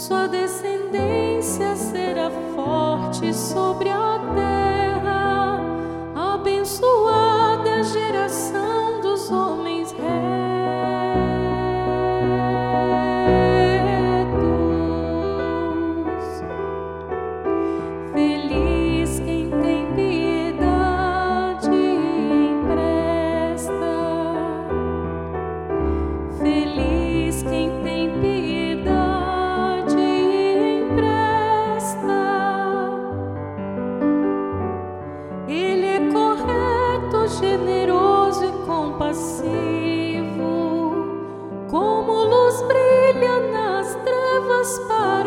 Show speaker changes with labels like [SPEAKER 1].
[SPEAKER 1] sua descendência será forte sobre a terra, abençoada é a geração dos homens retos. Feliz quem tem piedade e empresta. Feliz quem tem piedade e empresta. Ele é correto, generoso e compassivo, como luz brilha nas trevas.